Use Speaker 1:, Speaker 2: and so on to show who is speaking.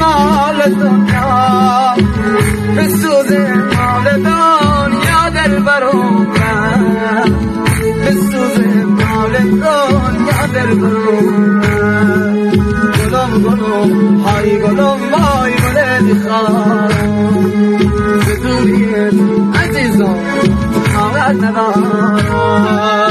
Speaker 1: مال دنیا بسوزه مال دنیا دلبرم من بسوزه مال دنیا دلبرم من گلم های گلم وای گل میخوام به دوریت عزیزم طاقت ندارم